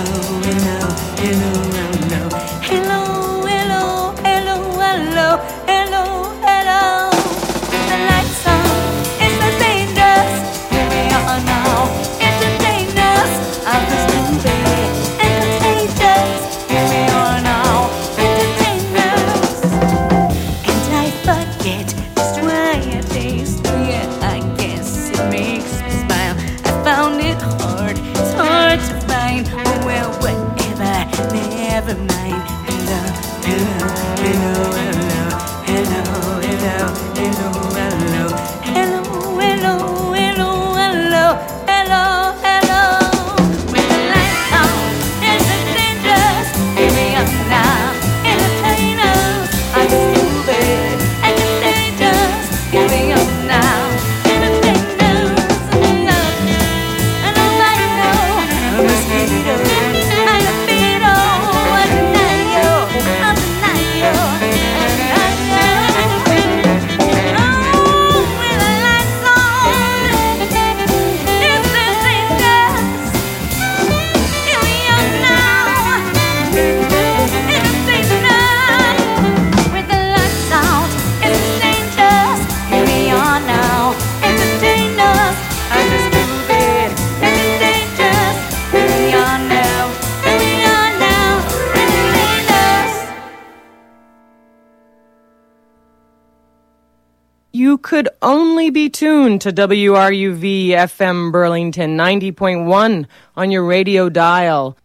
You could only be tuned to WRUV FM Burlington 90.1 on your radio dial.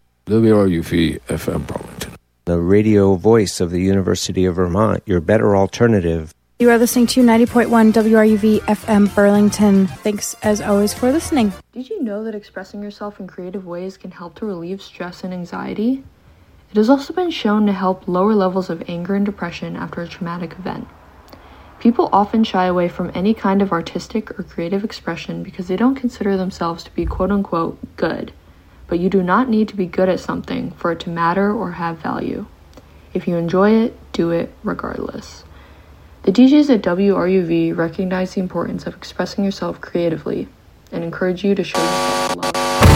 WRUV FM Burlington, the radio voice of the University of Vermont, your better alternative. You are listening to 90.1 WRUV FM Burlington. Thanks as always for listening. Did you know that expressing yourself in creative ways can help to relieve stress and anxiety? It has also been shown to help lower levels of anger and depression after a traumatic event. People often shy away from any kind of artistic or creative expression because they don't consider themselves to be quote-unquote good. But you do not need to be good at something for it to matter or have value. If you enjoy it, do it regardless. The DJs at WRUV recognize the importance of expressing yourself creatively and encourage you to show yourself love.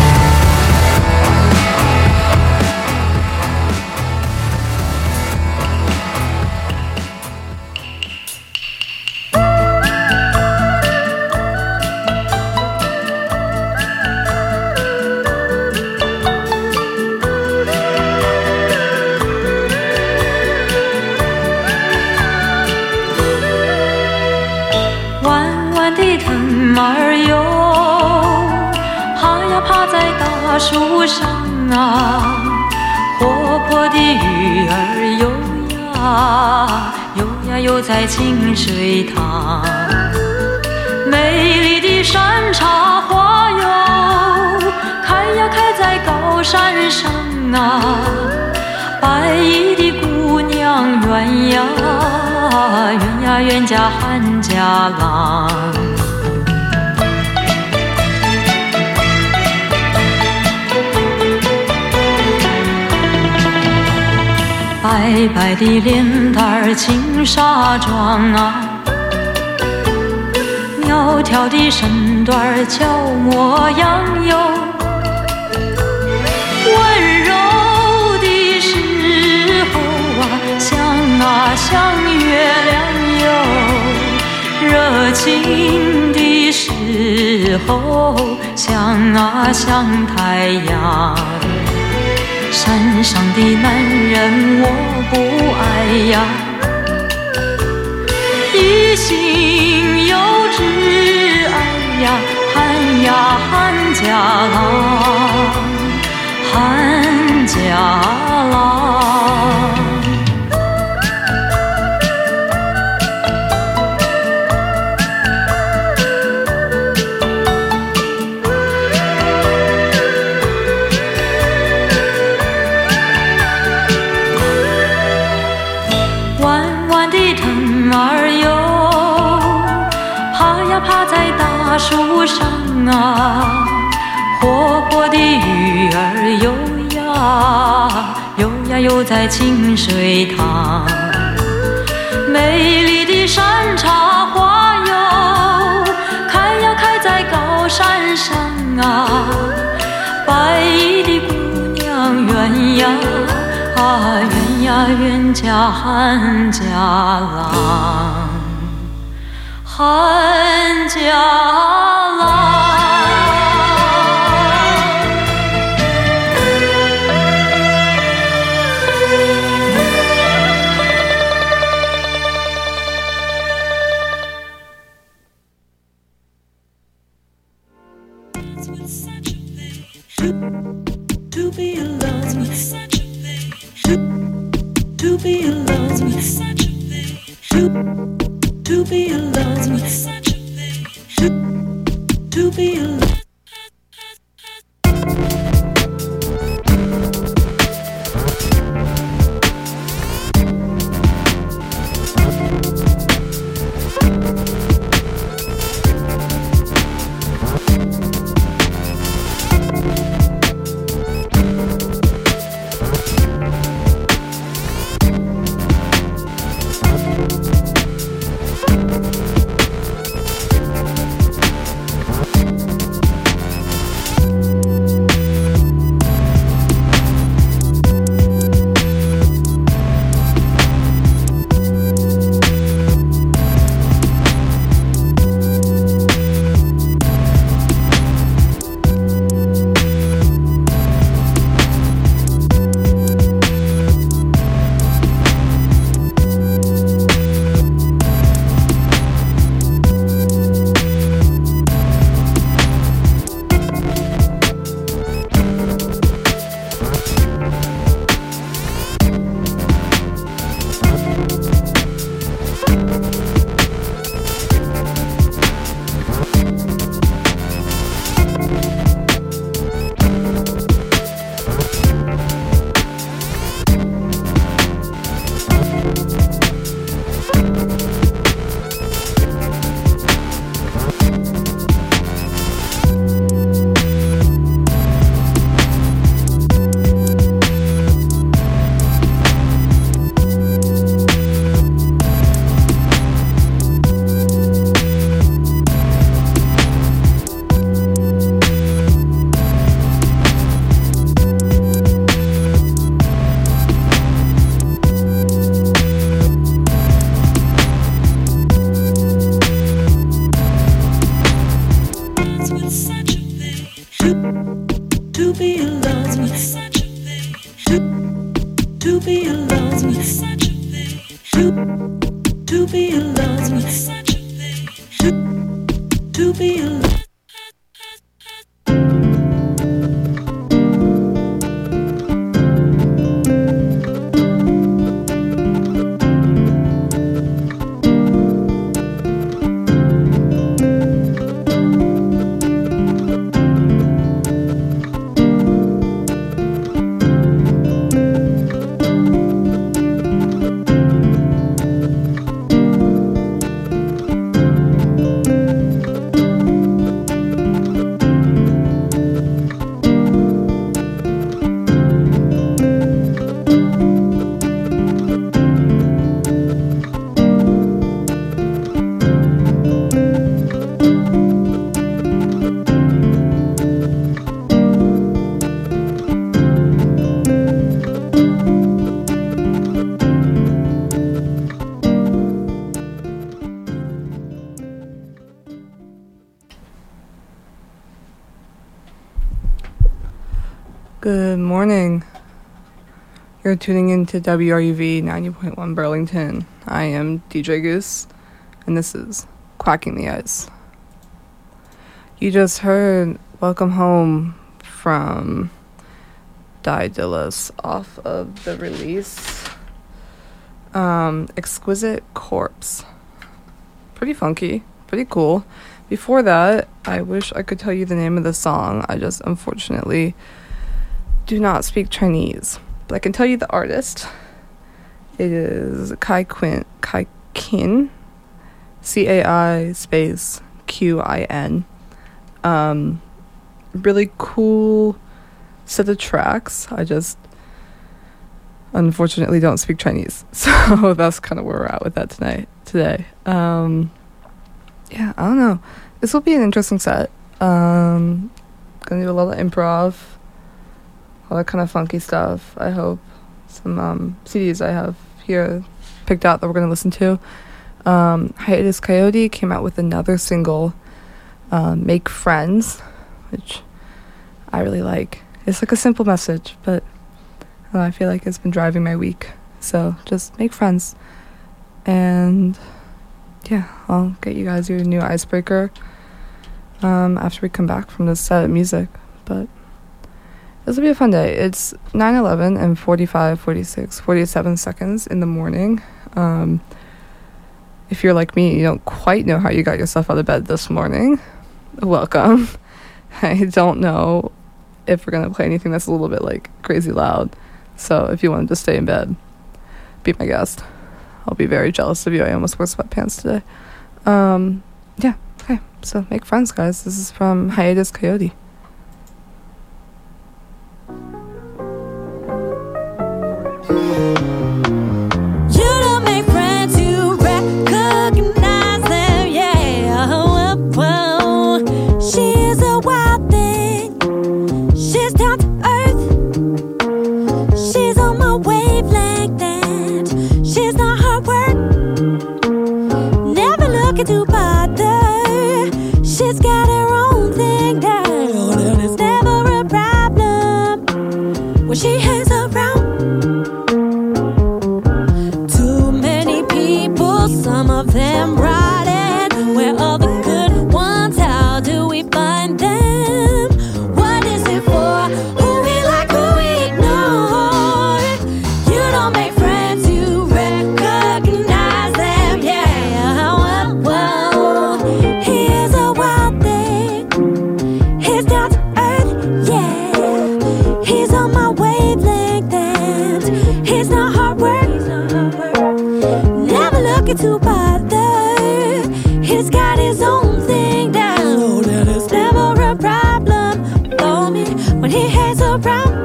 大树上啊，活泼的鱼儿游呀游呀游在清水塘，美丽的山茶花哟，开呀开在高山上啊，白衣的姑娘圆呀圆呀圆家汉家郎。白白的脸蛋儿青纱妆啊，苗条的身段儿俏模样哟，温柔的时候啊像月亮哟，热情的时候像太阳。山上的男人我不爱呀，一心有挚爱呀，汉家郎，汉家郎。大树上啊，活泼的鱼儿游呀游呀游在清水塘，美丽的山茶花哟，开呀开在高山上啊，白衣的姑娘鸳鸯啊，鸳呀鸳家汉家郎，汉家郎。 To be alone, to be alone, to be alone, to be alone. Good morning. You're tuning in to WRUV 90.1 Burlington. I am DJ Goose, and this is Quacking the Ice. You just heard Welcome Home from Die Dillas off of the release Exquisite Corpse. Pretty funky, pretty cool. Before that, I wish I could tell you the name of the song. I just unfortunately do not speak Chinese, but I can tell you the artist. It is Cai Qin, CAI space QIN. Really cool set of tracks. I just unfortunately don't speak Chinese, so that's kind of where we're at with that today. Yeah, I don't know. This will be an interesting set. Gonna do a lot of improv. all that kind of funky stuff. I hope some CDs I have here picked out that we're going to listen to. Hiatus Kaiyote came out with another single, Make Friends, which I really like. It's like a simple message, but I feel like it's been driving my week. So just make friends. And yeah, I'll get you guys your new icebreaker after we come back from this set of music. But this will be a fun day. It's 9:11 and 47 seconds in the morning. If you're like me, you don't quite know how you got yourself out of bed this morning. Welcome. I don't know if we're going to play anything that's a little bit like crazy loud. So if you wanted to stay in bed, be my guest. I'll be very jealous of you. I almost wore sweatpants today. Yeah, okay. So make friends, guys. This is from Hiatus Kaiyote. She hangs around. Too many people, some of them rotten. Where are the good ones? How do we find them? What is it for? Who we like, who we ignore? You don't make friends, you recognize them. Yeah, well, he is a wild thing. He's down to earth, yeah. He's on my way. He's not hard work, never looking to bother. He's got his own thing down, and it's never a problem for me when he hangs around.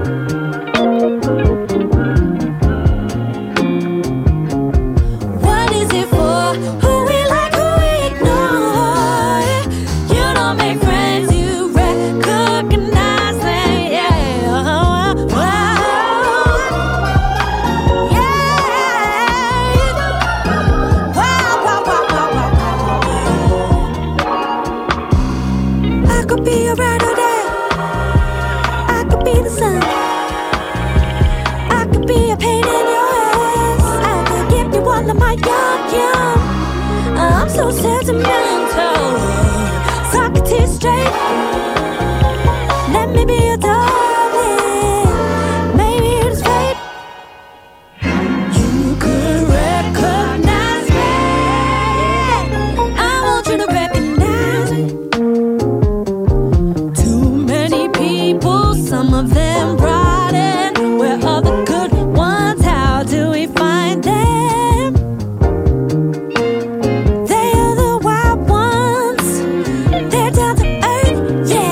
What is it for? Who we like, who we ignore? You don't make friends, you recognize them, yeah. Be a ride or die. I could be the sun. I could be a pain in your ass. I could give you all of my yum. I'm so sentimental. Socrates straight. Let me be your darling. Maybe it's fate. You could recognize me. I want you to recognize me. Some of them rotten. Where are the good ones? How do we find them? They are the wild ones. They're down to earth, yeah.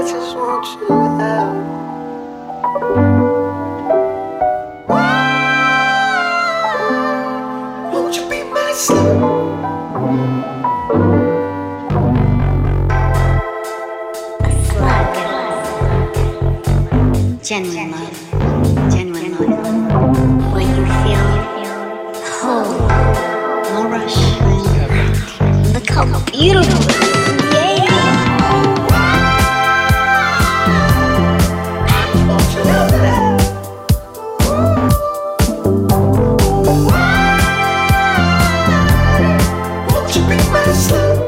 just want you out. Won't you be my slave? Genuine love, where you feel whole, no rush. Look how beautiful, Won't you be my slave?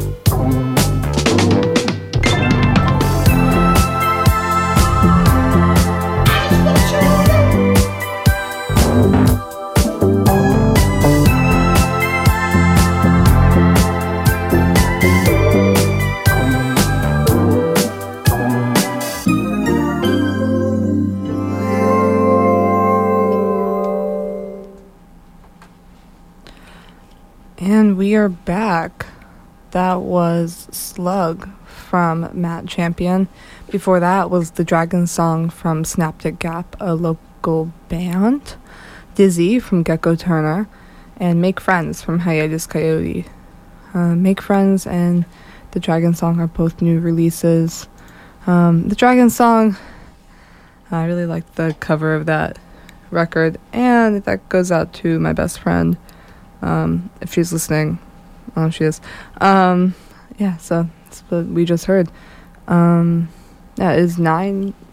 And we are back. That was Slug from Matt Champion. Before that was the Dragon Song from Snaptic Gap, a local band. Dizzy from Gecko Turner. And Make Friends from Hiatus Coyote. Make Friends and the Dragon Song are both new releases. The Dragon Song, I really like the cover of that record. And that goes out to my best friend. If she's listening. Oh, she is. Yeah, so that's what we just heard. It is now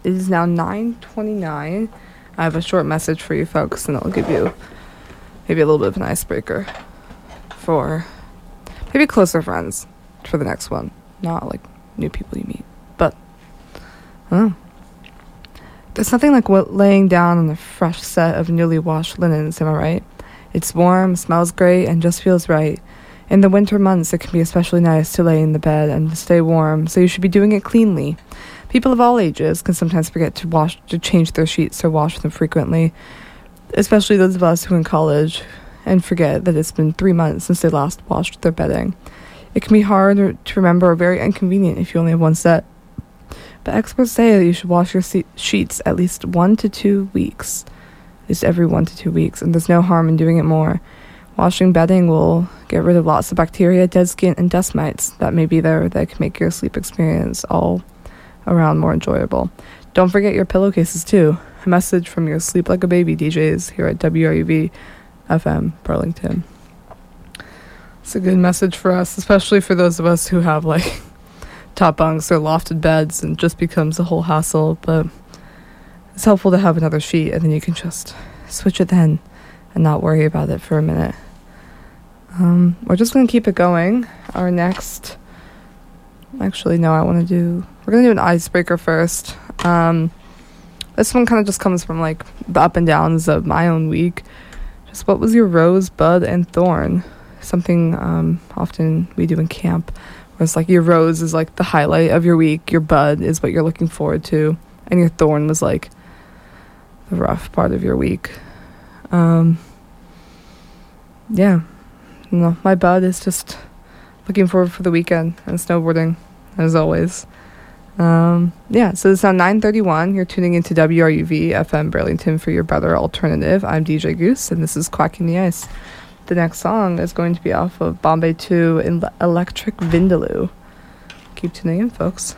9:29. I have a short message for you folks, and I'll give you maybe a little bit of an icebreaker for maybe closer friends for the next one. Not like new people you meet. But, I don't know. There's nothing like laying down on a fresh set of newly washed linens, am I right? It's warm, smells great, and just feels right. In the winter months, it can be especially nice to lay in the bed and stay warm, so you should be doing it cleanly. People of all ages can sometimes forget to change their sheets or wash them frequently, especially those of us who are in college, and forget that it's been 3 months since they last washed their bedding. It can be hard to remember or very inconvenient if you only have one set. But experts say that you should wash your sheets at least 1 to 2 weeks. Just every 1 to 2 weeks, and there's no harm in doing it more. Washing bedding will get rid of lots of bacteria, dead skin, and dust mites that may be there that can make your sleep experience all around more enjoyable. Don't forget your pillowcases too. A message from your Sleep Like a Baby DJs here at WRUV FM Burlington. It's a good message for us, especially for those of us who have like top bunks or lofted beds and just becomes a whole hassle, but it's helpful to have another sheet, and then you can just switch it then and not worry about it for a minute. We're just going to keep it going. Our next... Actually, no, we're going to do an icebreaker first. This one kind of just comes from, like, the up and downs of my own week. Just what was your rose, bud, and thorn? Something often we do in camp, where it's like your rose is, like, the highlight of your week. Your bud is what you're looking forward to. And your thorn was, like, the rough part of your week. Yeah. No, my bud is just looking forward for the weekend and snowboarding, as always. Yeah, so it's now 9:31. You're tuning into WRUV FM Burlington for your better alternative. I'm DJ Goose, and this is Quacking the Ice. The next song is going to be off of Bombay 2 in Electric Vindaloo. Keep tuning in, folks.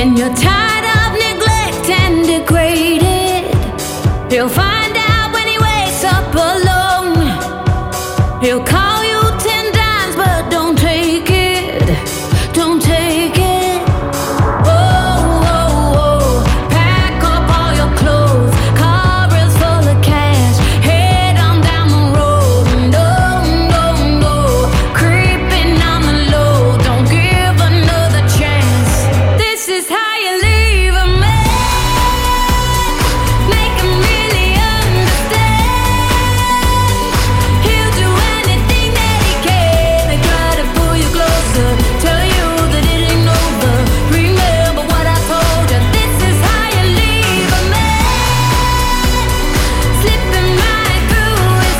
When you're tired of neglect and degraded, he'll find out when he wakes up alone. He'll call you 10 times, but don't take it. Don't take it. Oh, oh, oh. Pack up all your clothes. Car is full of cash. Head on down the road. No, no, no. Creeping on the low. Don't give another chance. This is how you leave a man. Make him really understand. He'll do anything that he can to try to pull you closer. Tell you that it ain't over. Remember what I told you. This is how you leave a man. Slipping right through his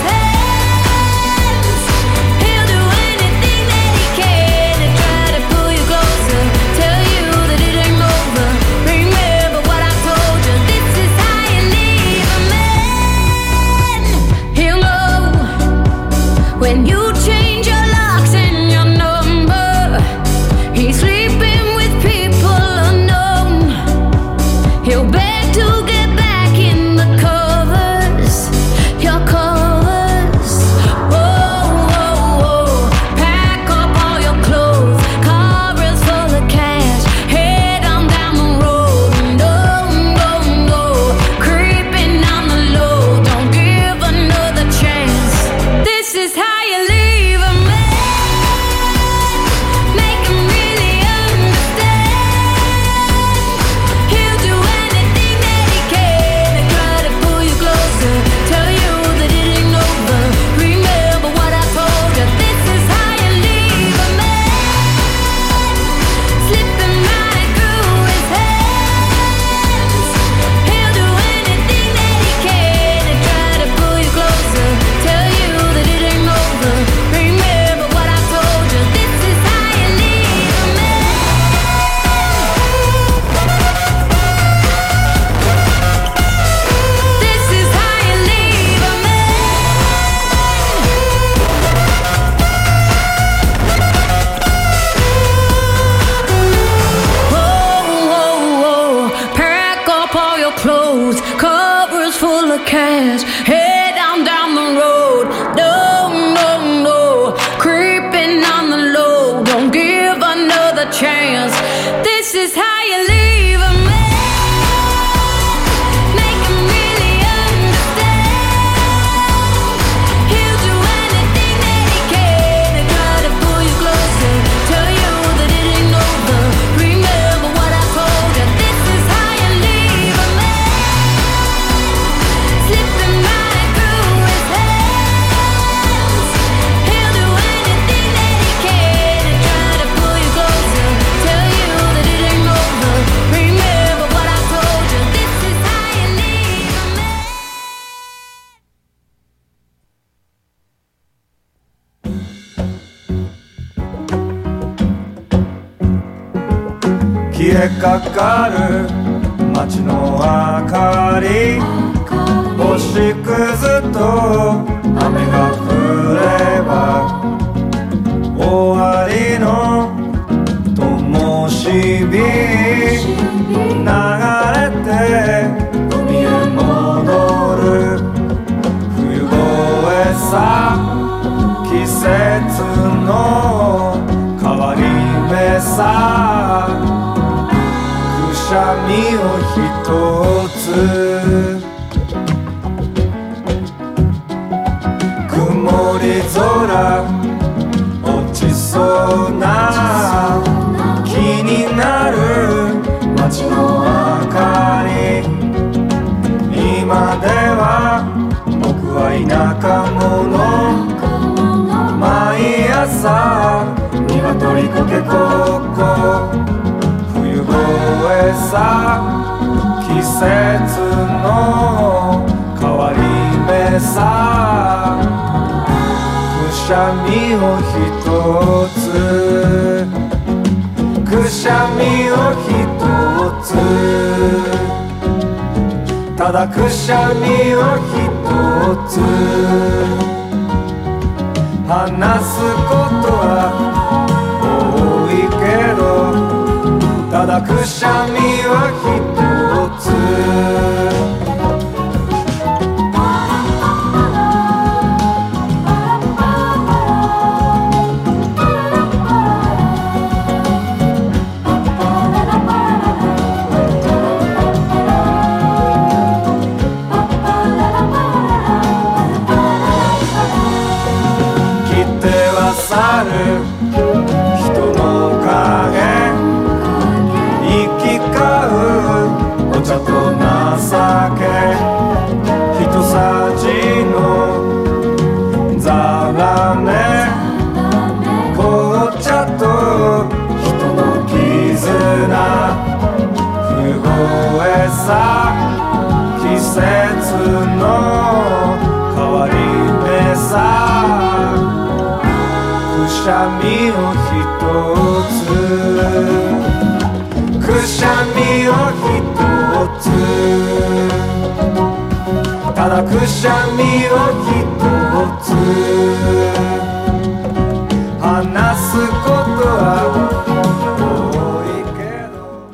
hands. He'll do anything that he can to try to pull you closer. Tell you that it ain't over. Remember what I told you. This is how you leave a man. He'll know when you change your locks and your number. He's sleeping with people unknown. He'll beg to get back in the covers, your covers. Oh, oh, oh. Pack up all your clothes. Car is full of cash. Head on down the road. No, no, no. Creeping on the low. Don't give another chance. This is how you leave a man. Make him really understand. He'll do anything that he can to try to pull you closer. Tell you that it ain't over. Remember what I told you. This is how you leave a man. Slipping right through his hands. He'll do anything that he can to try to pull you closer. Tell you that it ain't over. Remember what I told you. This is how you leave a man. This is how you leave a man. Oh, oh, oh. Pack up all your clothes. Covers full of cash. Head on down the road. No, no, no. Creeping on the low. Don't give another chance. This is how you leave a man. Make him really understand. He'll do anything that he can to try to pull you closer. Tell you that it ain't over. Remember what I told you. This is how you leave a man. Slipping right through his hands. He'll do anything that he can to try to pull you closer. Tell you that it ain't over. Remember what I told you. This is how you leave a man. 消えかかる街の明かり星屑と雨が降れば終わりの灯火流れて海へ戻る冬越さ季節の変わり目さくしゃみを一つ曇り空落ちそうな気になる街の明かり今では僕は田舎者毎朝鶏コケコッコ冬越さ季節の変わり目さくしゃみを一つくしゃみを一つただくしゃみを一つ話すことは多いけどただくしゃみは一つ去る人の影行き交うお茶と情け一さじのざらめ紅茶と人の絆凍えさ季節の変わり目さくしゃみを一つくしゃみを一つただくしゃみを一つ話すことは多いけど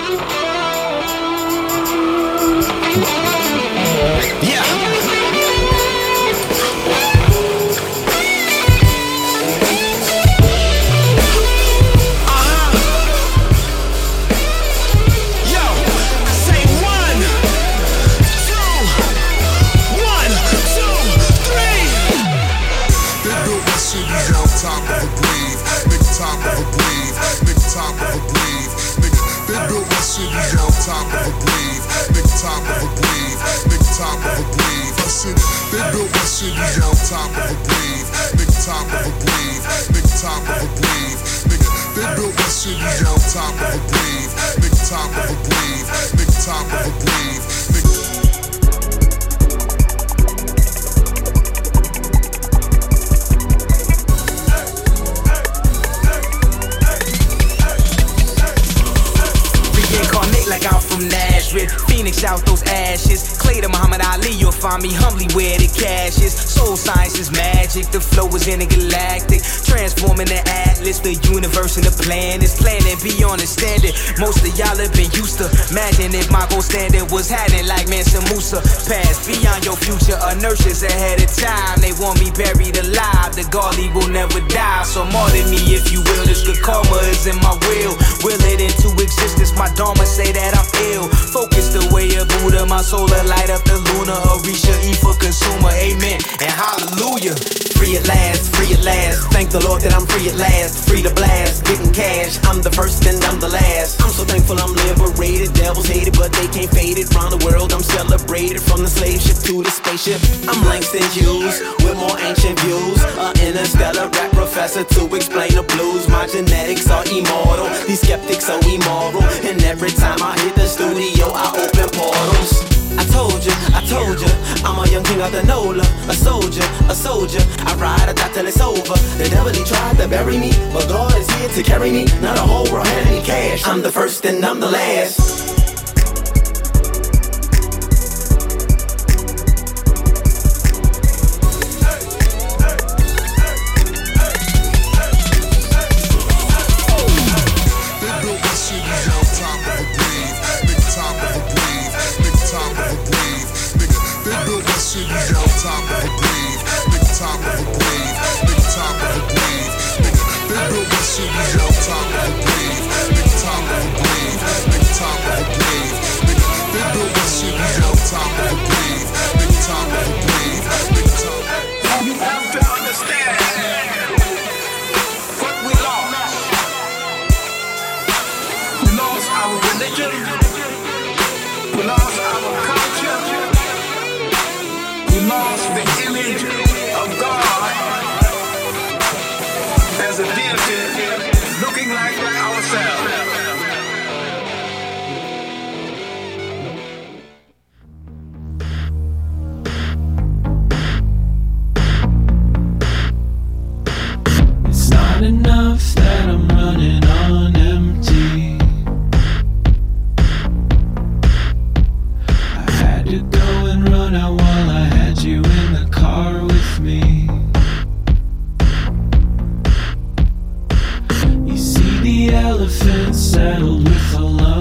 Phoenix out those ashes. Clay to Muhammad Ali, you'll find me humbly where the cash is. Soul science is magic, the flow is intergalactic. Transforming the atlas, the universe and the planets. Planet beyond understanding. Most of y'all have been used to. Imagine if my gold standard was hiding like Mansa Musa. Past beyond your future, inertia's ahead of time. They want me buried alive, the Gali will never die. So more than me if you will, this good karma is in my will. Will it into existence, my dharma say that I'm ill. Focus the way of Buddha, my soul will light up the lunar. Orisha, E for consumer, amen and hallelujah. Free at last, free at last. Thank the Lord that I'm free at last. Free to blast, getting cash. I'm the first and I'm the last. I'm so thankful I'm liberated. Devils hate it, but they can't fade it. Round the world I'm celebrated. From the slave ship to the spaceship. I'm Langston Hughes with more ancient views. An interstellar rap professor to explain the blues. My genetics are immortal. These skeptics are immoral. And every time I hit the studio I open portals. I told you, I'm a young king of the NOLA. A soldier, I ride or die till it's over. The devil he tried to bury me, but God is here to carry me. Now the whole world handed me cash. I'm the first and I'm the last. Settled with a love.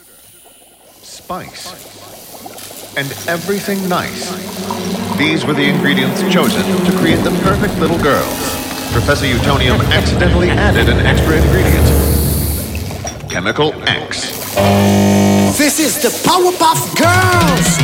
spice, and everything nice. These were the ingredients chosen to create the perfect little girls. Professor Utonium accidentally added an extra ingredient. Chemical X. This is the Powerpuff Girls!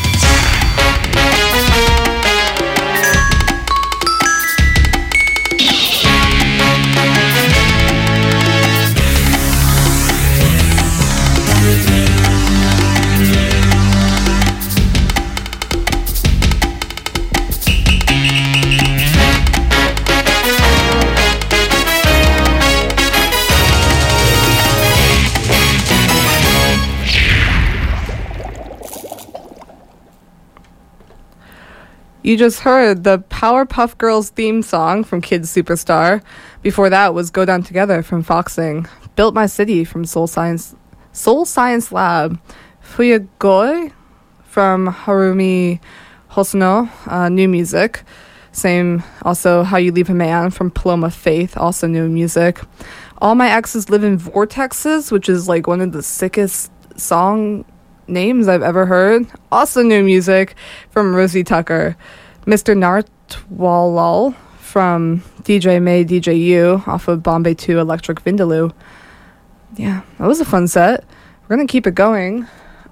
You just heard the Powerpuff Girls theme song from Kid Superstar. Before that was Go Down Together from Foxing. Built My City from Soul Science Lab. Fuyagoi from Harumi Hosono, new music. Same, also How You Leave a Man from Paloma Faith, also new music. All My Exes Live in Vortexes, which is like one of the sickest song names I've ever heard. Also new music from Rosie Tucker. Mr. Nartwalal from DJ May DJ U off of Bombay 2 Electric Vindaloo. Yeah, that was a fun set. We're gonna keep it going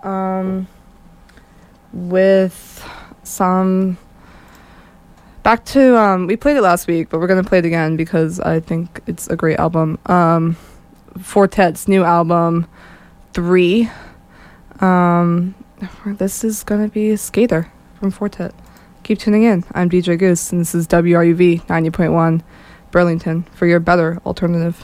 with some back to we played it last week, but we're gonna play it again because I think it's a great album. Fortet's new album 3. This is gonna be Skater from Fortet. Keep tuning in. I'm DJ Goose, and this is WRUV 90.1 Burlington for your better alternative.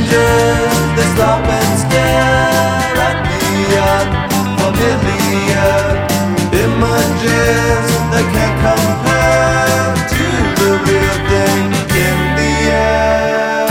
strangers, they stop and stare at the unfamiliar images that can't compare to the real thing in the air.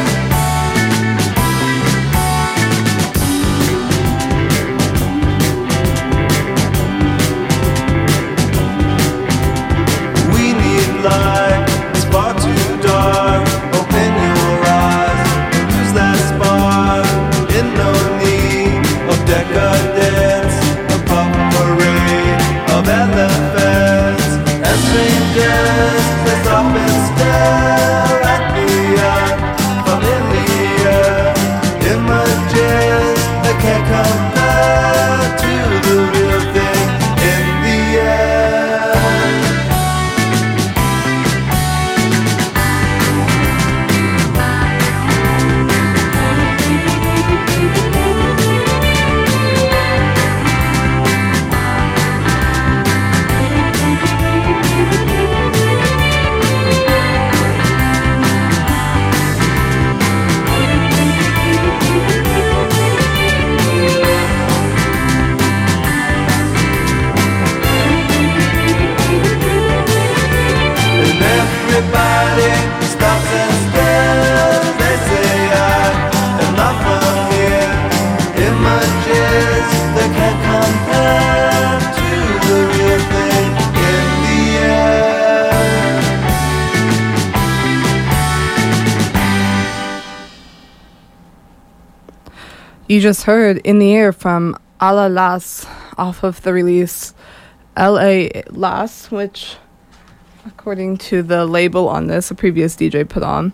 We need light, it's far too dark. Open your eyes, lose that spark. In no need of decadence, a pop parade of elephants and strangers. They stop and stare at the unfamiliar images that can't compare to the real thing in the air. And everybody stops and stares. They say I am not from here. Images that can't compare to the real thing in the air. You just heard In the Air from A La Las off of the release L.A. Las, which, according to the label on this, a previous DJ put on,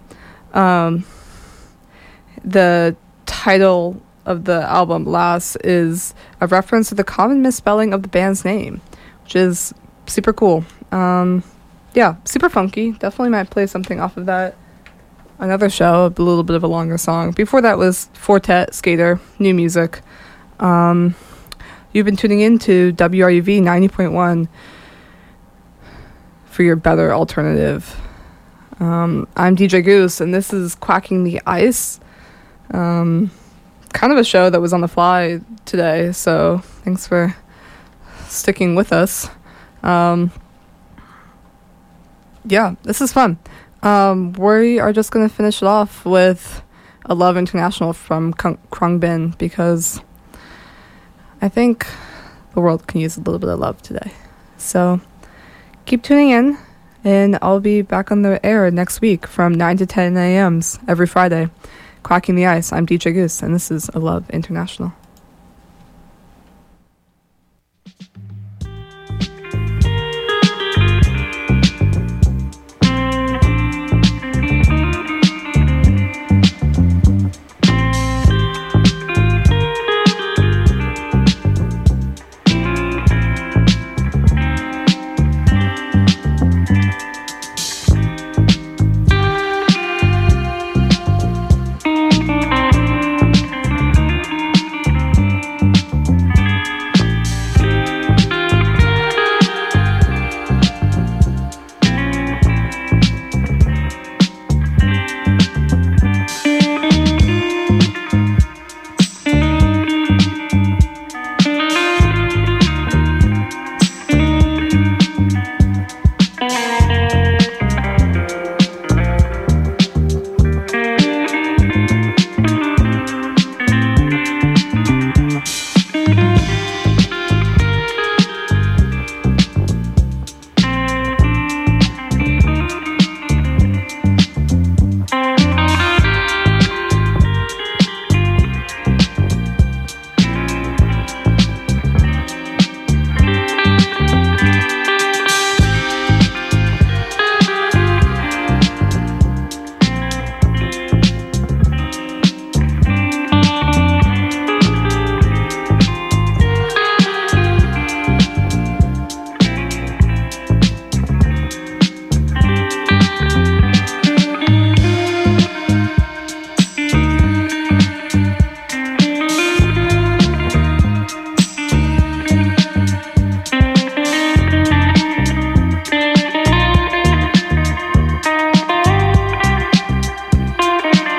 the title of the album Las is a reference to the common misspelling of the band's name, which is super cool. Yeah, super funky. Definitely might play something off of that. Another show, a little bit of a longer song. Before that was Fortet, Skater, new music. You've been tuning in to WRUV 90.1 for your better alternative. I'm DJ Goose, and this is Quacking the Ice. Kind of a show that was on the fly today, so thanks for sticking with us. Yeah, this is fun. We are just going to finish it off with a Love International from Khruangbin, because I think the world can use a little bit of love today. So keep tuning in, and I'll be back on the air next week from 9 to 10 a.m. every Friday. Quacking the Ice. I'm DJ Goose, and this is A Love International.